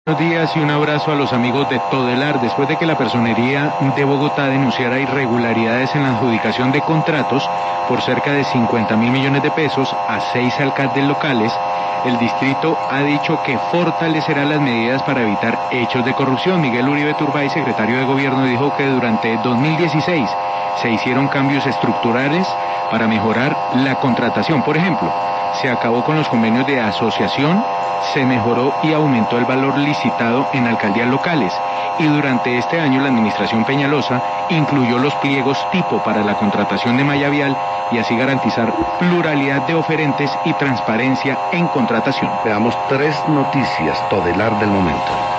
Buenos días y un abrazo a los amigos de Todelar. Después de que la Personería de Bogotá denunciara irregularidades en la adjudicación de contratos por cerca de 50.000 millones de pesos a 6 alcaldes locales, el distrito ha dicho que fortalecerá las medidas para evitar hechos de corrupción. Miguel Uribe Turbay, secretario de Gobierno, dijo que durante 2016 se hicieron cambios estructurales para mejorar la contratación. Por ejemplo, se acabó con los convenios de asociación, se mejoró y aumentó el valor licitado en alcaldías locales, y durante este año la administración Peñalosa incluyó los pliegos tipo para la contratación de malla vial y así garantizar pluralidad de oferentes y transparencia en contratación. Veamos 3 noticias Todelar del momento.